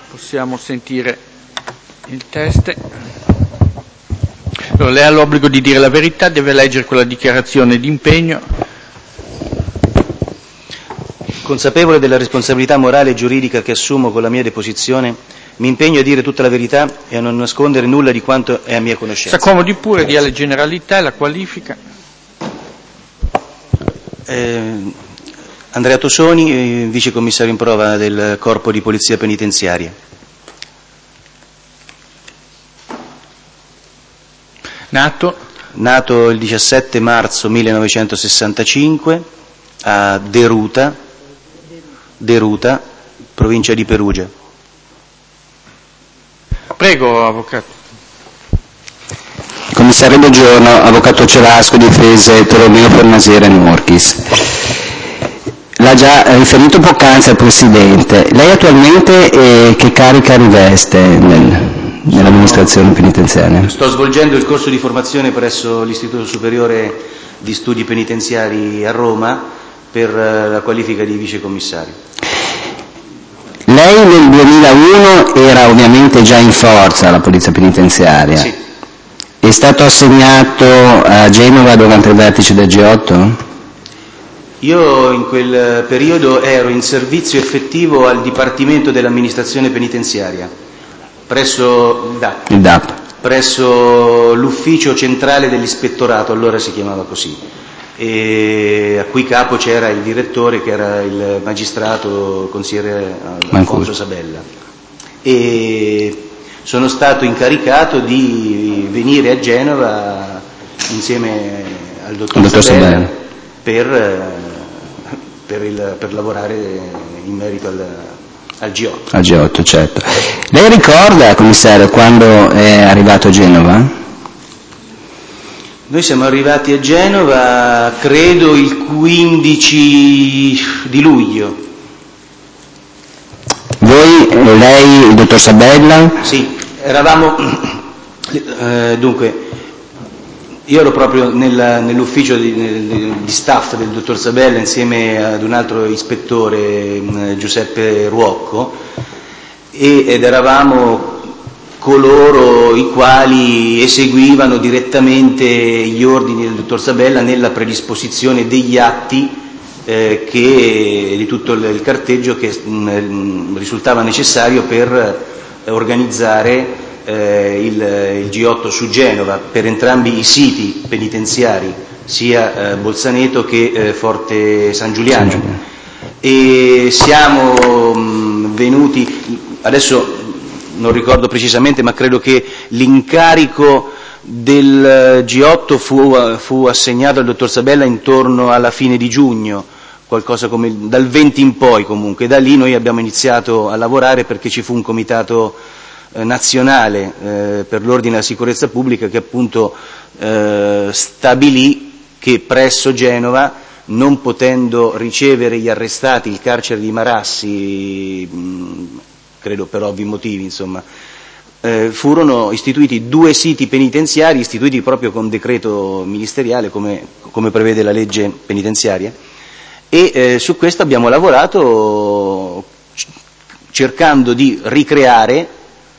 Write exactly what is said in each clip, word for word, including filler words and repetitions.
Possiamo sentire il test. Allora, lei ha l'obbligo di dire la verità, deve leggere quella dichiarazione di impegno. Consapevole della responsabilità morale e giuridica che assumo con la mia deposizione, mi impegno a dire tutta la verità e a non nascondere nulla di quanto è a mia conoscenza. S'accomodi pure, dia le generalità e la qualifica. Eh, Andrea Tosoni, eh, vice commissario in prova del Corpo di Polizia Penitenziaria. Nato? Nato il diciassette marzo millenovecentosessantacinque a Deruta, Deruta, provincia di Perugia. Prego, avvocato. Commissario, buongiorno, avvocato Celasco, difese Tolomeo Fornasiere Nurkis. L'ha già riferito poc'anzi al Presidente. Lei attualmente eh, che carica riveste nel, nell'amministrazione penitenziaria? Sto svolgendo il corso di formazione presso l'Istituto Superiore di Studi Penitenziari a Roma per la qualifica di vicecommissario. Lei nel duemilauno era ovviamente già in forza alla Polizia Penitenziaria? Sì. È stato assegnato a Genova durante il vertice del G otto? Io in quel periodo ero in servizio effettivo al Dipartimento dell'Amministrazione Penitenziaria, presso il D A P, Il D A P. presso l'ufficio centrale dell'ispettorato, allora si chiamava così, e a cui capo c'era il direttore che era il magistrato consigliere Alfonso Sabella. E sono stato incaricato di venire a Genova insieme al dottor, dottor Sabella, Sabella. Per, per, il, per lavorare in merito al, al G otto. Al G otto, certo. Lei ricorda, commissario, quando è arrivato a Genova? Noi siamo arrivati a Genova, credo, il quindici di luglio. Voi, lei, il dottor Sabella? Sì, eravamo, eh, dunque, io ero proprio nel, nell'ufficio di, nel, di staff del dottor Sabella insieme ad un altro ispettore, eh, Giuseppe Ruocco, e, ed eravamo coloro i quali eseguivano direttamente gli ordini del dottor Sabella nella predisposizione degli atti eh, che, di tutto il, il carteggio che mh, risultava necessario per organizzare eh, il, il G otto su Genova per entrambi i siti penitenziari, sia eh, Bolzaneto che eh, Forte San Giuliano. San Giuliano. E siamo mh, venuti, adesso non ricordo precisamente, ma credo che l'incarico del G otto fu, fu assegnato al dottor Sabella intorno alla fine di giugno, qualcosa come dal venti in poi comunque. Da lì noi abbiamo iniziato a lavorare perché ci fu un comitato eh, nazionale eh, per l'ordine e la sicurezza pubblica che appunto eh, stabilì che presso Genova, non potendo ricevere gli arrestati il carcere di Marassi, mh, credo per ovvi motivi, insomma, eh, furono istituiti due siti penitenziari, istituiti proprio con decreto ministeriale, come, come prevede la legge penitenziaria, e eh, su questo abbiamo lavorato cercando di ricreare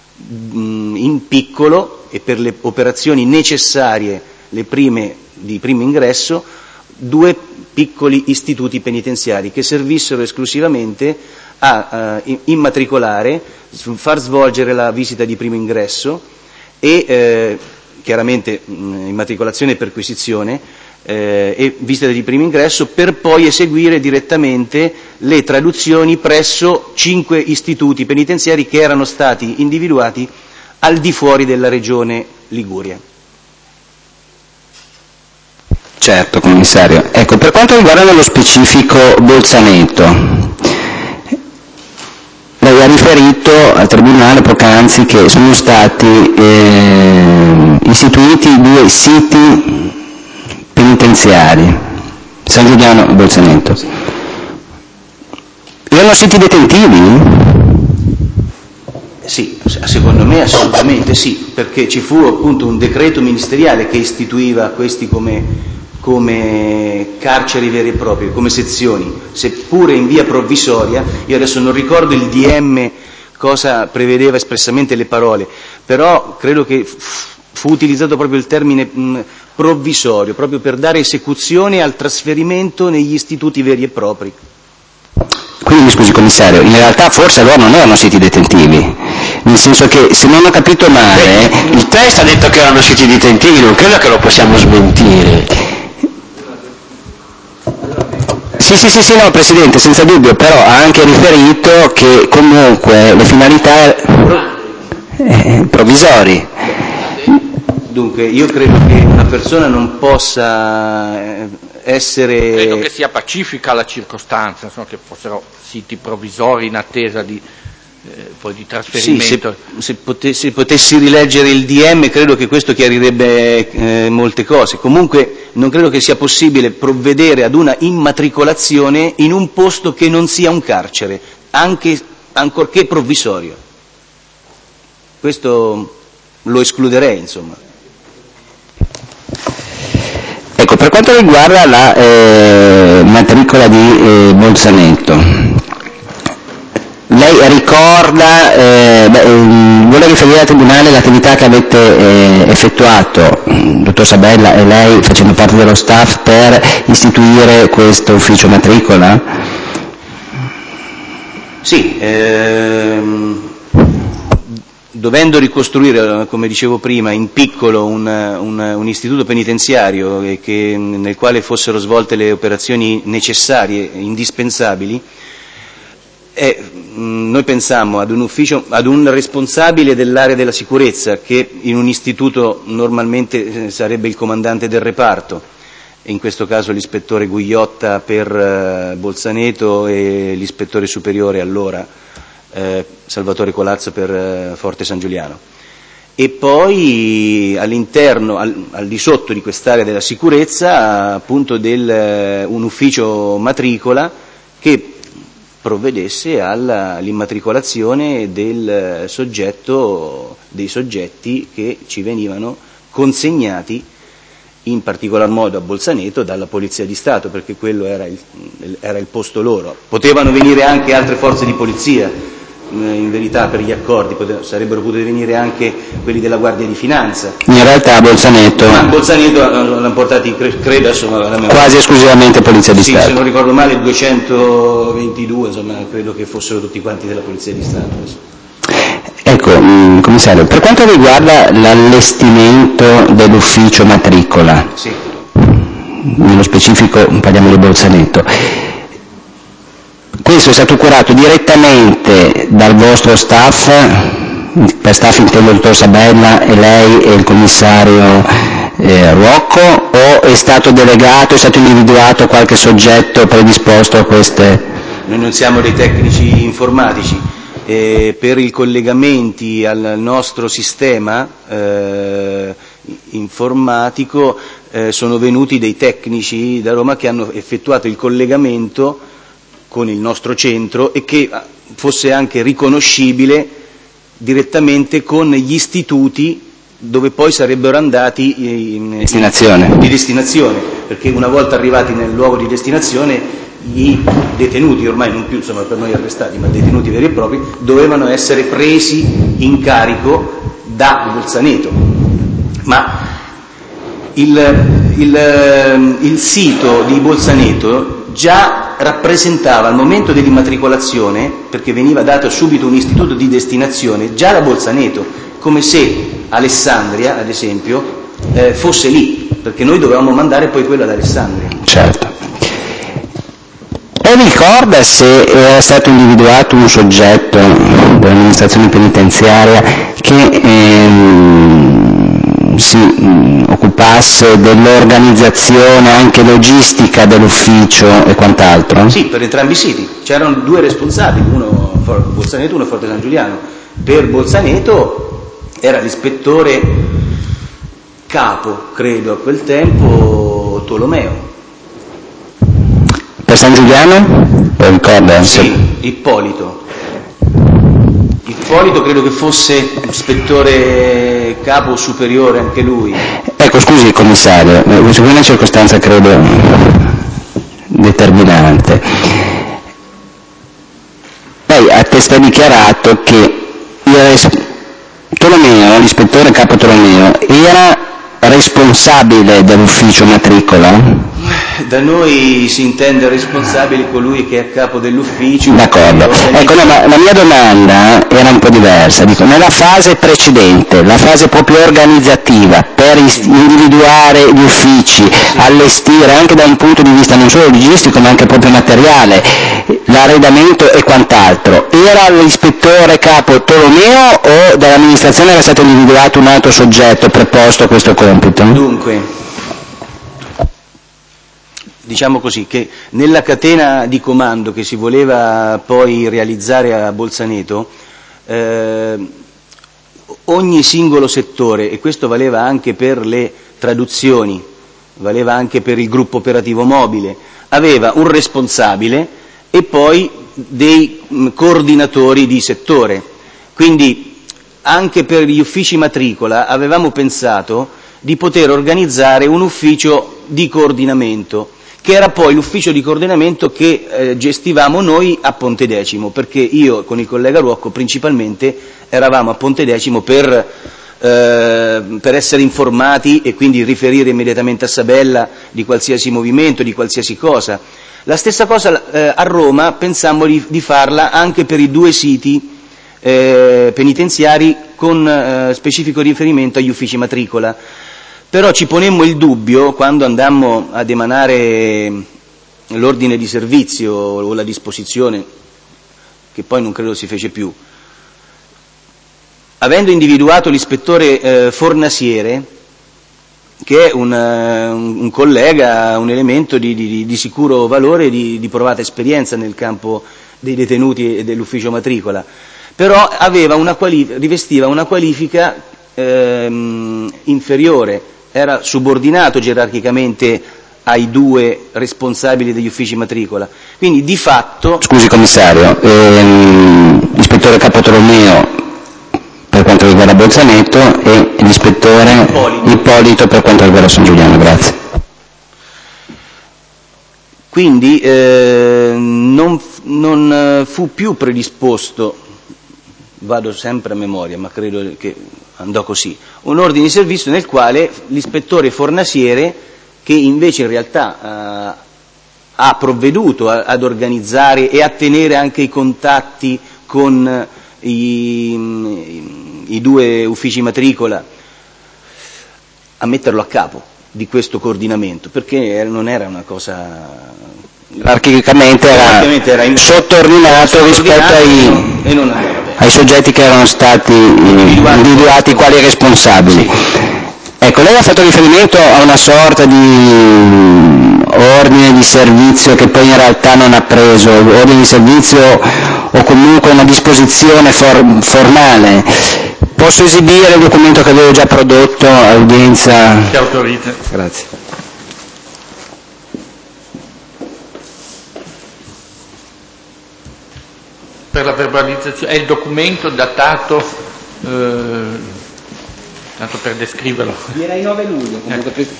mh, in piccolo e per le operazioni necessarie, le prime di primo ingresso, due piccoli istituti penitenziari che servissero esclusivamente a uh, immatricolare, far svolgere la visita di primo ingresso e eh, chiaramente mh, immatricolazione e perquisizione eh, e visita di primo ingresso, per poi eseguire direttamente le traduzioni presso cinque istituti penitenziari che erano stati individuati al di fuori della regione Liguria. Certo, commissario. Ecco, per quanto riguarda nello specifico Bolzaneto, lei ha riferito al Tribunale poc'anzi che sono stati eh, istituiti due siti penitenziari, San Giuliano e Bolzaneto. Erano siti detentivi? Sì, secondo me assolutamente sì, perché ci fu appunto un decreto ministeriale che istituiva questi come, come carceri veri e propri, come sezioni, seppure in via provvisoria. Io adesso non ricordo il D M cosa prevedeva espressamente le parole, però credo che fu utilizzato proprio il termine mh, provvisorio, proprio per dare esecuzione al trasferimento negli istituti veri e propri. Quindi mi scusi commissario, in realtà forse loro non erano siti detentivi, nel senso che se non ho capito male... Beh, il testo ha detto che erano siti detentivi, non credo che lo possiamo smentire. Sì, sì, sì, sì, no, Presidente, senza dubbio, però ha anche riferito che comunque le finalità eh, provvisori. Dunque, io credo che una persona non possa essere... Credo che sia pacifica la circostanza, insomma, che fossero siti provvisori in attesa di, eh, poi di trasferimento. Sì, se, se, potessi, se potessi rileggere il D M credo che questo chiarirebbe eh, molte cose. Comunque non credo che sia possibile provvedere ad una immatricolazione in un posto che non sia un carcere, anche, ancorché provvisorio. Questo lo escluderei, insomma. Ecco, per quanto riguarda la eh, matricola di eh, Bolzaneto, lei ricorda, eh, beh, vuole riferire al Tribunale l'attività che avete eh, effettuato, dottor Sabella e lei, facendo parte dello staff, per istituire questo ufficio matricola? Sì, ehm, dovendo ricostruire, come dicevo prima, in piccolo un, un, un istituto penitenziario e che, nel quale fossero svolte le operazioni necessarie, indispensabili, eh, noi pensammo ad un ufficio, ad un responsabile dell'area della sicurezza, che in un istituto normalmente eh, sarebbe il comandante del reparto, in questo caso l'ispettore Gugliotta per eh, Bolzaneto e l'ispettore superiore allora eh, Salvatore Colazzo per eh, Forte San Giuliano. E poi all'interno, al, al di sotto di quest'area della sicurezza, appunto del, eh, un ufficio matricola che provvedesse all'immatricolazione del soggetto, dei soggetti che ci venivano consegnati in particolar modo a Bolzaneto dalla Polizia di Stato, perché quello era il, era il posto loro. Potevano venire anche altre forze di polizia, in verità per gli accordi, potevano, sarebbero potuti venire anche quelli della Guardia di Finanza. In realtà a Bolzaneto... Ma a Bolzaneto l'hanno portati, credo, insomma, quasi esclusivamente Polizia di sì, Stato. Se non ricordo male, duecentoventidue, insomma, credo che fossero tutti quanti della Polizia di Stato. Adesso. Ecco, mh, commissario, per quanto riguarda l'allestimento dell'ufficio matricola, sì. Nello specifico parliamo di Bolzaneto, questo è stato curato direttamente dal vostro staff, per staff intendo il dottor Sabella e lei e il commissario eh, Rocco, o è stato delegato, è stato individuato qualche soggetto predisposto a queste? Noi non siamo dei tecnici informatici. Eh, per i collegamenti al nostro sistema eh, informatico eh, sono venuti dei tecnici da Roma che hanno effettuato il collegamento con il nostro centro e che fosse anche riconoscibile direttamente con gli istituti dove poi sarebbero andati in destinazione. di destinazione, perché una volta arrivati nel luogo di destinazione i detenuti, ormai non più insomma per noi arrestati, ma detenuti veri e propri, dovevano essere presi in carico da Bolzaneto. Ma il, il, il sito di Bolzaneto già rappresentava al momento dell'immatricolazione, perché veniva dato subito un istituto di destinazione, già da Bolzaneto, come se Alessandria, ad esempio, eh, fosse lì, perché noi dovevamo mandare poi quello ad Alessandria. Certo. E ricorda se era stato individuato un soggetto dell'amministrazione penitenziaria che ehm, si mh, occupasse dell'organizzazione anche logistica dell'ufficio e quant'altro? Sì, per entrambi i siti. C'erano due responsabili, uno Bolzaneto e uno Forte San Giuliano. Per Bolzaneto era l'ispettore capo, credo, a quel tempo, Tolomeo. Per San Giuliano? Lo ricorda? Sì, Ippolito. Ippolito credo che fosse ispettore capo superiore anche lui. Ecco, scusi commissario, questa è una circostanza credo determinante. Lei ha testé dichiarato che il Tolomeo, l'ispettore capo Tolomeo, era responsabile dell'ufficio matricola? Da noi si intende responsabile colui che è a capo dell'ufficio. D'accordo. Ecco, no, ma la mia domanda era un po' diversa. Dico, nella fase precedente, la fase proprio organizzativa, per individuare gli uffici, allestire anche da un punto di vista non solo logistico ma anche proprio materiale, l'arredamento e quant'altro, era l'ispettore capo Tolomeo o dall'amministrazione era stato individuato un altro soggetto preposto a questo compito? Dunque, diciamo così, che nella catena di comando che si voleva poi realizzare a Bolzaneto, eh, ogni singolo settore, e questo valeva anche per le traduzioni, valeva anche per il gruppo operativo mobile, aveva un responsabile e poi dei mh, coordinatori di settore. Quindi anche per gli uffici matricola avevamo pensato di poter organizzare un ufficio di coordinamento, che era poi l'ufficio di coordinamento che eh, gestivamo noi a Pontedecimo, perché io con il collega Ruocco principalmente eravamo a Pontedecimo per, eh, per essere informati e quindi riferire immediatamente a Sabella di qualsiasi movimento, di qualsiasi cosa. La stessa cosa eh, a Roma pensammo di, di farla anche per i due siti eh, penitenziari con eh, specifico riferimento agli uffici matricola. Però ci ponemmo il dubbio, quando andammo ad emanare l'ordine di servizio o la disposizione, che poi non credo si fece più, avendo individuato l'ispettore eh, Fornasiere, che è un, un, un collega, un elemento di, di, di sicuro valore e di, di provata esperienza nel campo dei detenuti e dell'ufficio matricola, però aveva una qualif- rivestiva una qualifica ehm, inferiore, era subordinato gerarchicamente ai due responsabili degli uffici matricola. Quindi di fatto... Scusi commissario, ehm, l'ispettore capo Tolomeo per quanto riguarda Bolzaneto e l'ispettore Ippolito. Ippolito per quanto riguarda San Giuliano, grazie. Quindi eh, non, non fu più predisposto, vado sempre a memoria ma credo che andò così, un ordine di servizio nel quale l'ispettore Fornasiere, che invece in realtà eh, ha provveduto a, ad organizzare e a tenere anche i contatti con i, i, i due uffici matricola, a metterlo a capo di questo coordinamento, perché non era una cosa... Archivicamente era, era in... sottoordinato rispetto ai, e non ai soggetti che erano stati individuati, individuati quali responsabili. Sì. Ecco, lei ha fatto riferimento a una sorta di ordine di servizio che poi in realtà non ha preso, ordine di servizio o comunque una disposizione for- formale. Posso esibire il documento che avevo già prodotto all'udienza? Che autorizza. Grazie. Per la verbalizzazione, è il documento datato, eh, tanto per descriverlo. Era il nove luglio, comunque. Eh.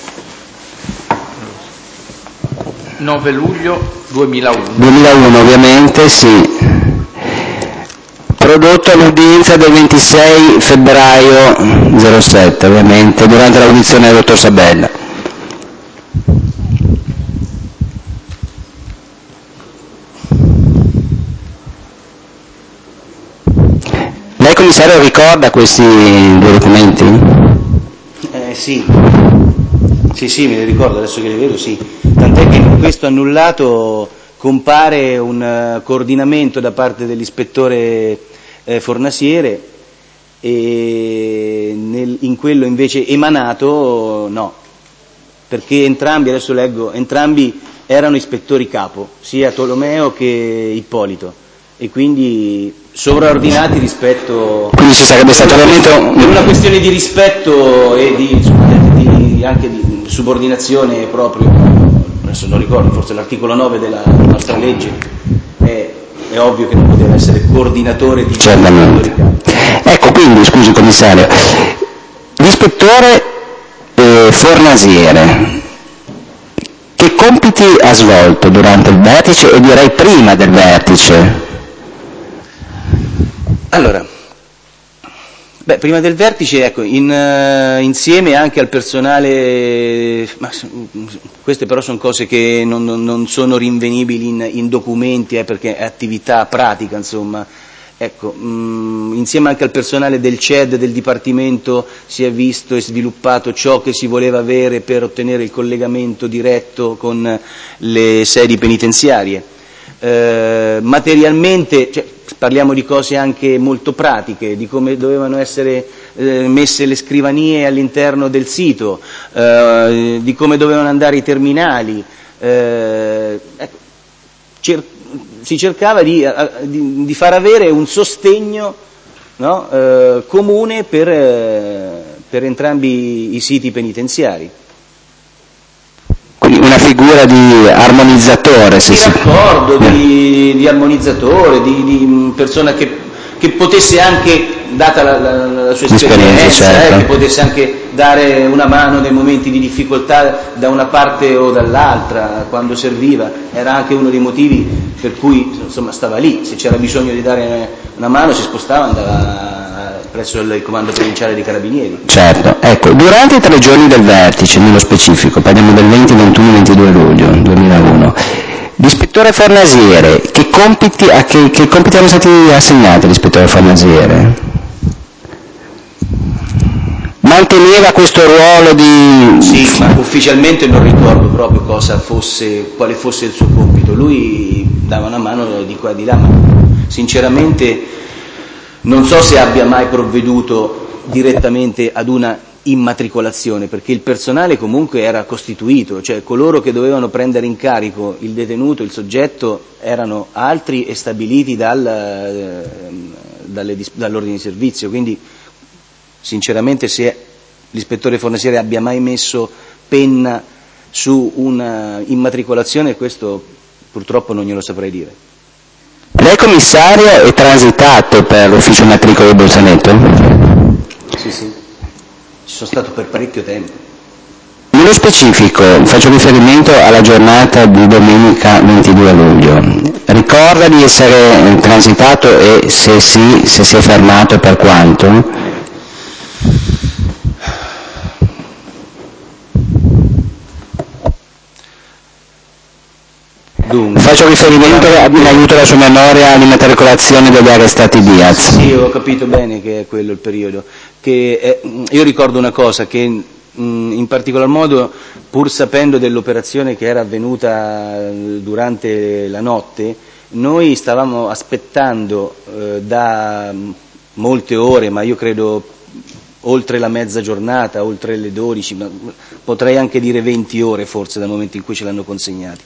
nove luglio duemilauno. duemilauno ovviamente, sì. Prodotto all'udienza del ventisei febbraio zero sette, ovviamente, durante l'audizione del dottor Sabella. Lei commissario ricorda questi due documenti? Eh sì, sì sì me li ricordo, adesso che li vedo sì, tant'è che in questo annullato compare un uh, coordinamento da parte dell'ispettore eh, Fornasiere e nel, in quello invece emanato no, perché entrambi, adesso leggo, entrambi erano ispettori capo, sia Tolomeo che Ippolito, e quindi sovraordinati rispetto... Quindi ci sarebbe stato veramente... Per una questione di rispetto e di, di, anche di subordinazione proprio, adesso non ricordo, forse l'articolo nove della nostra legge, è, è ovvio che non poteva essere coordinatore di... Certamente. Ecco, quindi, scusi commissario, l'ispettore eh, Fornasiere, che compiti ha svolto durante il vertice e direi prima del vertice? Allora, beh, prima del vertice, ecco, in, uh, insieme anche al personale, ma, queste però sono cose che non, non, non sono rinvenibili in, in documenti, eh, perché è attività pratica, insomma. Ecco, mh, insieme anche al personale del C E D, del Dipartimento, si è visto e sviluppato ciò che si voleva avere per ottenere il collegamento diretto con le sedi penitenziarie. Eh, materialmente, cioè, parliamo di cose anche molto pratiche, di come dovevano essere eh, messe le scrivanie all'interno del sito, eh, di come dovevano andare i terminali. Eh, ecco, cer- si cercava di, di, di far avere un sostegno, no, eh, comune per, eh, per entrambi i siti penitenziari. Quindi una figura di armonizzatore, se di si... raccordo, di, di armonizzatore, di, di persona che, che potesse anche, data la, la, la sua esperienza, certo. eh, che potesse anche dare una mano nei momenti di difficoltà da una parte o dall'altra, quando serviva. Era anche uno dei motivi per cui, insomma, stava lì. Se c'era bisogno di dare una mano si spostava, andava presso il comando provinciale dei Carabinieri. Certo, ecco, durante i tre giorni del vertice, nello specifico, parliamo del venti, ventuno, ventidue luglio duemilauno, l'ispettore Fornasiere, che compiti, a che, che compiti erano stati assegnati all'ispettore Fornasiere? Manteneva questo ruolo di... Sì, ma ufficialmente non ricordo proprio cosa fosse, quale fosse il suo compito. Lui dava una mano di qua e di là, ma sinceramente non so se abbia mai provveduto direttamente ad una immatricolazione, perché il personale comunque era costituito, cioè coloro che dovevano prendere in carico il detenuto, il soggetto, erano altri e stabiliti dal, eh, dalle, dall'ordine di servizio, quindi sinceramente se l'ispettore Fornasiere abbia mai messo penna su una immatricolazione, questo purtroppo non glielo saprei dire. Lei commissario è transitato per l'ufficio matricolo di Bolzaneto? Sì, sì, ci sono stato per parecchio tempo. Nello specifico, faccio riferimento alla giornata di domenica ventidue luglio. Ricorda di essere transitato e se sì, se si è fermato e per quanto? Dunque, faccio riferimento in aiuto alla sua memoria all'immatricolazione degli arrestati Diaz. Sì, ho capito bene che è quello il periodo. Che è, io ricordo una cosa, che mh, in particolar modo, pur sapendo dell'operazione che era avvenuta durante la notte, noi stavamo aspettando eh, da molte ore, ma io credo oltre la mezza giornata, oltre le dodici, ma potrei anche dire venti ore forse dal momento in cui ce l'hanno consegnati.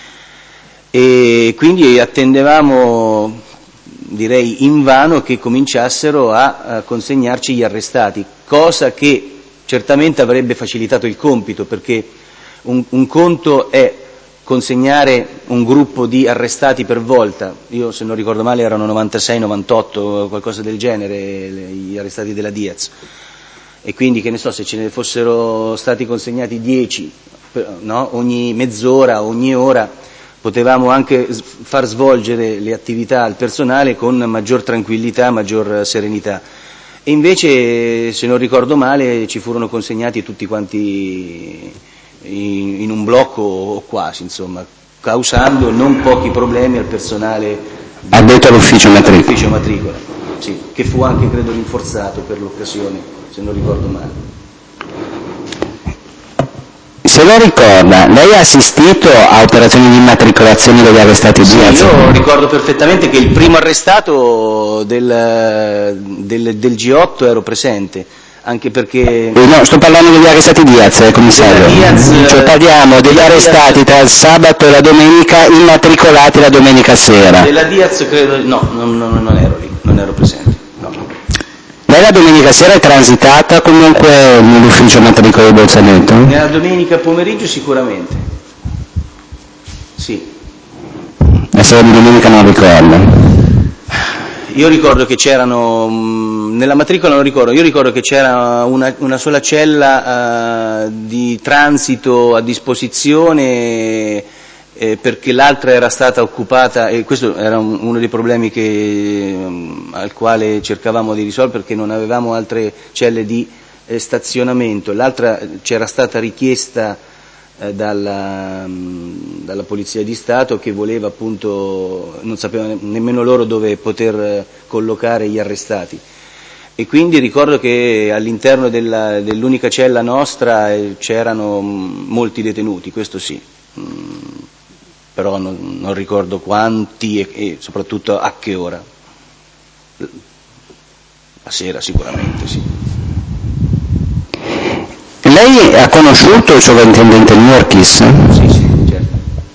E quindi attendevamo, direi invano, che cominciassero a, a consegnarci gli arrestati, cosa che certamente avrebbe facilitato il compito, perché un, un conto è consegnare un gruppo di arrestati per volta, io se non ricordo male erano novantasei novantotto, qualcosa del genere, gli arrestati della Diaz, e quindi che ne so, se ce ne fossero stati consegnati dieci, no? Ogni mezz'ora, ogni ora, potevamo anche far svolgere le attività al personale con maggior tranquillità, maggior serenità. E invece, se non ricordo male, ci furono consegnati tutti quanti in, in un blocco o quasi, insomma, causando non pochi problemi al personale addetto all'ufficio matricola. All'ufficio matricola, sì, che fu anche, credo, rinforzato per l'occasione, se non ricordo male. Se lo ricorda, lei ha assistito a operazioni di immatricolazione degli arrestati sì, Diaz? Io ricordo perfettamente che il primo arrestato del, del, del G otto ero presente, anche perché... Eh no, sto parlando degli arrestati Diaz, eh, commissario. Diaz, cioè parliamo degli arrestati Diaz, tra il sabato e la domenica, immatricolati la domenica sera. Della Diaz credo... no, non, non, non ero lì, non ero presente, no. Lei la domenica sera è transitata comunque nell'ufficio matricolo di Bolzaneto? Nella domenica pomeriggio sicuramente, sì. La sera di domenica non ricordo. Io ricordo che c'erano, nella matricola non ricordo, io ricordo che c'era una, una sola cella uh, di transito a disposizione eh, perché l'altra era stata occupata, e questo era un, uno dei problemi che, um, al quale cercavamo di risolvere, perché non avevamo altre celle di eh, stazionamento. L'altra c'era stata richiesta eh, dalla, um, dalla Polizia di Stato, che voleva appunto, non sapeva nemmeno loro dove poter eh, collocare gli arrestati. E quindi ricordo che all'interno della, dell'unica cella nostra eh, c'erano mh, molti detenuti, questo sì, mh, però non, non ricordo quanti e, e soprattutto a che ora. La sera sicuramente, sì. Lei ha conosciuto il sovrintendente Nurkis? Sì, sì, certo.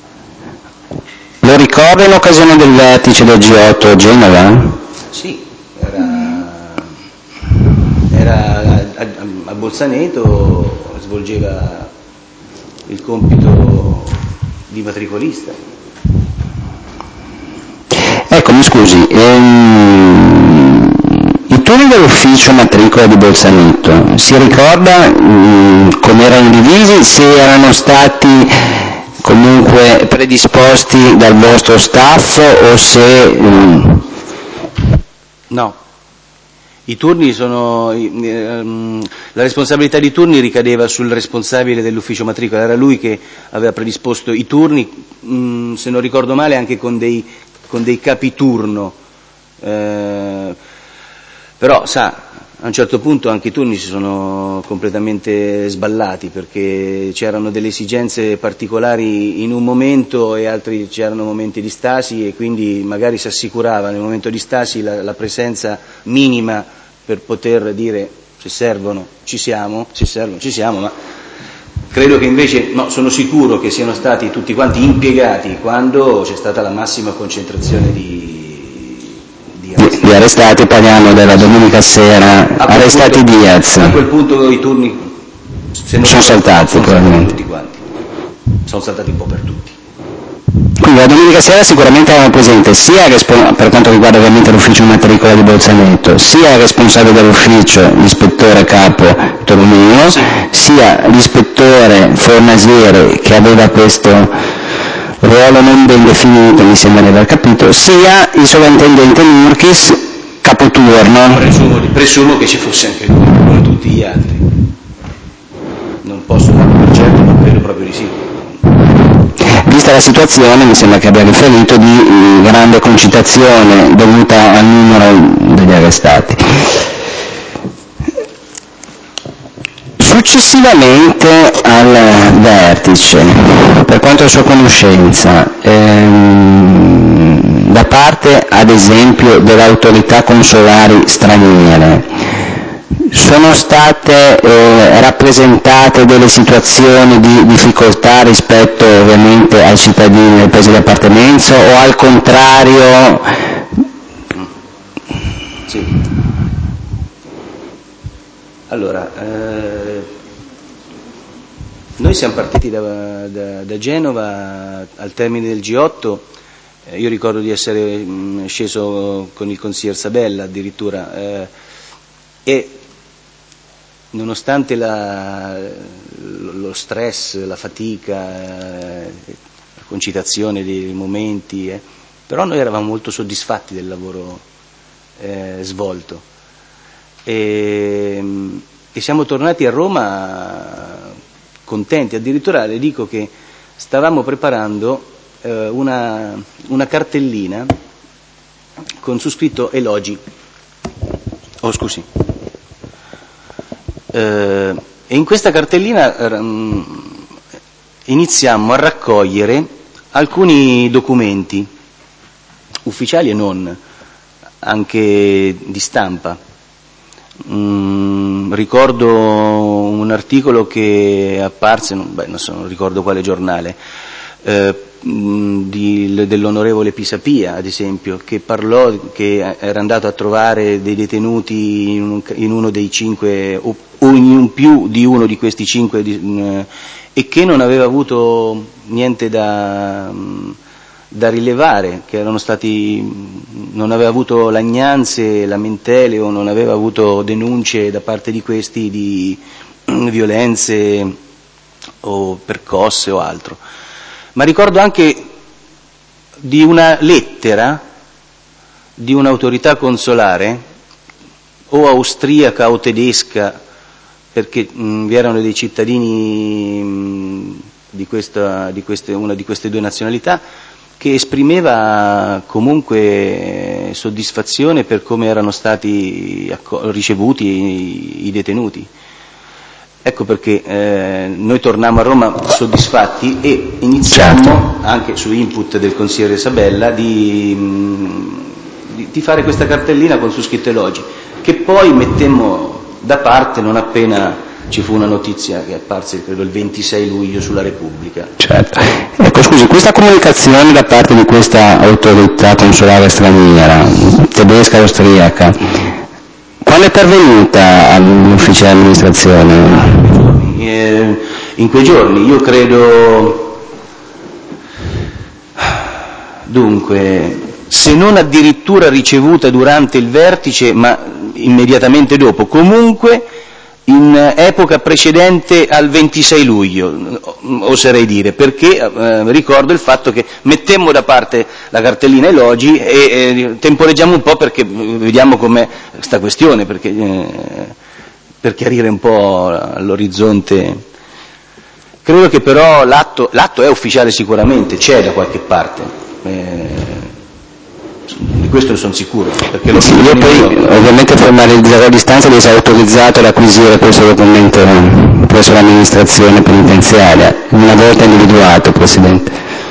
Lo ricorda in occasione del vertice del G otto a Genova? Sì, era, era a, a, a Bolzaneto, svolgeva il compito di matricolista. Ecco, mi scusi, ehm, i turni dell'ufficio matricola di Bolzaneto, si ricorda mh, come erano divisi, se erano stati comunque predisposti dal vostro staff o se... Mh... No. I turni sono, ehm, la responsabilità di turni ricadeva sul responsabile dell'ufficio matricola, era lui che aveva predisposto i turni, mh, se non ricordo male anche con dei, con dei capiturno, eh, però sa, a un certo punto anche i turni si sono completamente sballati, perché c'erano delle esigenze particolari in un momento e altri c'erano momenti di stasi, e quindi magari si assicurava nel momento di stasi la, la presenza minima per poter dire se servono ci siamo, se servono ci siamo, ma credo che invece, no, sono sicuro che siano stati tutti quanti impiegati quando c'è stata la massima concentrazione di Di arrestati, parliamo della domenica sera, arrestati punto, Diaz. A quel punto i turni se non sono saltati, sono probabilmente. Tutti quanti, sono saltati un po' per tutti. Quindi la domenica sera sicuramente erano presenti sia per quanto riguarda ovviamente l'ufficio matricola di Bolzaneto, sia il responsabile dell'ufficio, l'ispettore capo Tolomeo, sì. sia l'ispettore Fornasiere, che aveva questo ruolo non ben definito, mi sembra di aver capito, sia il sovrintendente Nurkis, capoturno. Presumo, presumo che ci fosse anche lui, come tutti gli altri. Non posso darlo per certo, ma credo proprio di sì. Vista la situazione, mi sembra che abbia riferito di grande concitazione dovuta al numero degli arrestati. Successivamente al vertice, per quanto a sua conoscenza, ehm, da parte ad esempio delle autorità consolari straniere, sono state eh, rappresentate delle situazioni di difficoltà rispetto ovviamente ai cittadini del paese di appartenenza, o al contrario? Sì. Allora, eh, noi siamo partiti da, da, da Genova al termine del G otto, eh, io ricordo di essere mh, sceso con il consiglier Sabella addirittura, eh, e nonostante la, lo stress, la fatica, eh, la concitazione dei momenti, eh, però noi eravamo molto soddisfatti del lavoro eh, svolto. E, e siamo tornati a Roma contenti, addirittura le dico che stavamo preparando eh, una, una cartellina con su scritto elogi, oh scusi, eh, e in questa cartellina eh, iniziammo a raccogliere alcuni documenti, ufficiali e non, anche di stampa. Mm, ricordo un articolo che è apparso, non, beh, non, so, non ricordo quale giornale, eh, di, dell'onorevole Pisapia, ad esempio, che parlò che era andato a trovare dei detenuti in, un, in uno dei cinque, o, o in più di uno di questi cinque, eh, e che non aveva avuto niente da... da rilevare, che erano stati, non aveva avuto lagnanze, lamentele o non aveva avuto denunce da parte di questi di violenze o percosse o altro. ma ricordo anche di una lettera di un'autorità consolare, o austriaca o tedesca, perché mh, vi erano dei cittadini mh, di, questa, di queste, una di queste due nazionalità, che esprimeva comunque soddisfazione per come erano stati ricevuti i, i detenuti. Ecco perché eh, noi tornammo a Roma soddisfatti e iniziammo, certo, anche su input del consigliere Sabella, di, di, di fare questa cartellina con su scritto elogi, che poi mettemmo da parte non appena ci fu una notizia che è apparsa, credo, il ventisei luglio sulla Repubblica. Certo. Ecco, scusi, questa comunicazione da parte di questa autorità consolare straniera, tedesca e austriaca, quando è pervenuta all'ufficio di amministrazione? Eh, in quei giorni, io credo, dunque, se non addirittura ricevuta durante il vertice, ma immediatamente dopo, comunque in epoca precedente al ventisei luglio, oserei dire, perché eh, ricordo il fatto che mettemmo da parte la cartellina elogi e eh, temporeggiamo un po' perché vediamo com'è sta questione, perché, eh, per chiarire un po' l'orizzonte. Credo che però l'atto, l'atto è ufficiale sicuramente, c'è da qualche parte. Eh, Di questo ne sono sicuro. Perché lo sì, io poi ovviamente formalizzerò l'istanza di essere autorizzato ad acquisire questo documento presso l'amministrazione penitenziaria, una volta individuato, Presidente.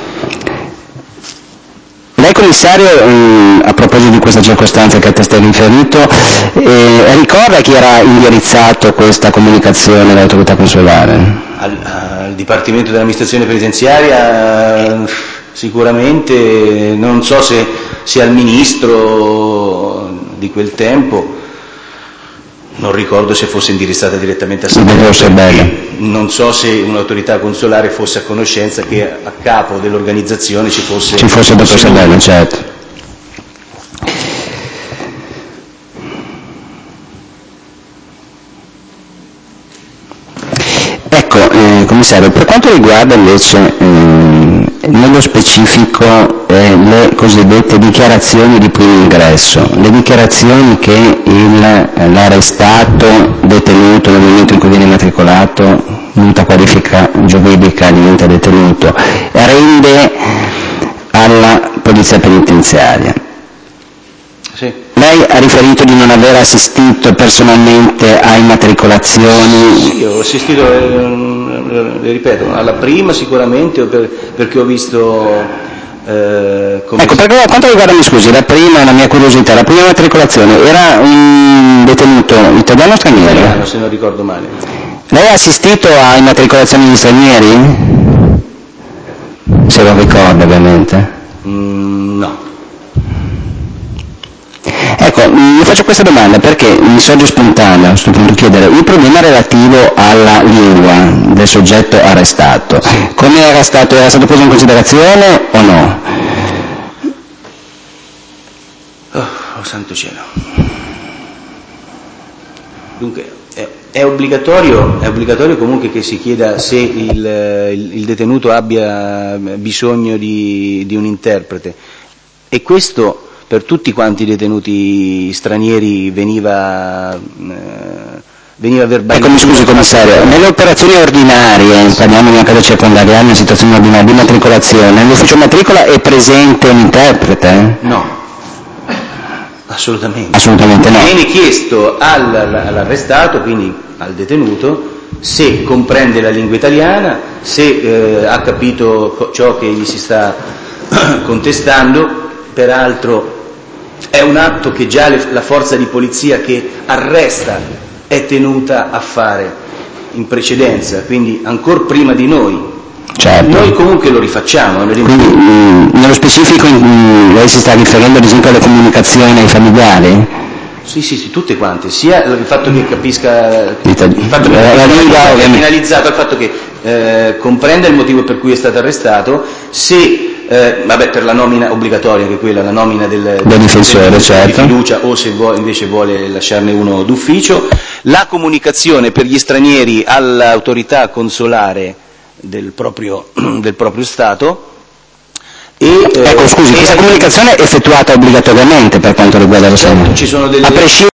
Lei, commissario, mh, a proposito di questa circostanza che ha testé riferito, eh, ricorda chi era indirizzato questa comunicazione all'autorità consolare? Al, al Dipartimento dell'amministrazione penitenziaria sicuramente, non so se sia il ministro di quel tempo, non ricordo se fosse indirizzata direttamente a Sabella, non so se un'autorità consolare fosse a conoscenza che a capo dell'organizzazione ci fosse ci fosse dottor Sabella, certo. Ecco, eh, commissario, per quanto riguarda invece eh, nello specifico eh, le cosiddette dichiarazioni di primo ingresso, le dichiarazioni che il, l'arrestato detenuto nel momento in cui viene immatricolato, muta qualifica giuridica, diventa detenuto, rende alla polizia penitenziaria. Sì. Lei ha riferito di non aver assistito personalmente a immatricolazioni? Sì, ho assistito, eh, le ripeto, alla prima sicuramente, per, perché ho visto... Eh, come ecco, perché quanto riguarda, mi scusi, la prima, la mia curiosità, la prima immatricolazione, era un detenuto italiano o straniero? Italiano, se non ricordo male. Lei ha assistito a immatricolazioni di stranieri? Se lo ricorda, ovviamente. Mm, no. Ecco, mi faccio questa domanda perché mi sorge spontanea a questo punto chiedere il problema relativo alla lingua del soggetto arrestato. Sì. Come era stato, era stato preso in considerazione o no? Oh, oh santo cielo. Dunque, è, è, obbligatorio, è obbligatorio comunque che si chieda se il, il, il detenuto abbia bisogno di, di un interprete, e questo per tutti quanti i detenuti stranieri veniva, eh, veniva verbalizzato. Ecco, mi scusi commissario, nelle operazioni ordinarie, parliamo di una casa circondariale, in una situazione ordinaria di matricolazione, nell'ufficio matricola è presente un interprete? No, assolutamente. Assolutamente no. Viene chiesto all'arrestato, quindi al detenuto, se comprende la lingua italiana, se eh, ha capito ciò che gli si sta contestando. Peraltro è un atto che già le, la forza di polizia che arresta è tenuta a fare in precedenza, quindi ancora prima di noi. Certo. Noi comunque lo rifacciamo. Quindi mh, nello specifico mh, lei si sta riferendo ad esempio alle comunicazioni ai familiari? Sì, sì, sì, tutte quante, sia il fatto che capisca il fatto che la, la lingua è finalizzato al fatto che eh, comprenda il motivo per cui è stato arrestato, se Eh, vabbè, per la nomina obbligatoria, che è quella, la nomina del, del difensore, del, certo, di fiducia, o se vuole, invece vuole lasciarne uno d'ufficio, la comunicazione per gli stranieri all'autorità consolare del proprio, del proprio Stato. E, ecco, scusi, eh, questa comunicazione è effettuata obbligatoriamente per quanto riguarda la certo, salute? ci sono delle... A prescindere